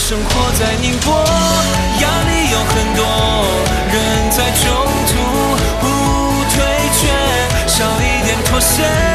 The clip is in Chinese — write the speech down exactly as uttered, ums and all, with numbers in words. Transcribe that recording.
生活在宁波，压力有很多，人在中途不退却，少一点妥协。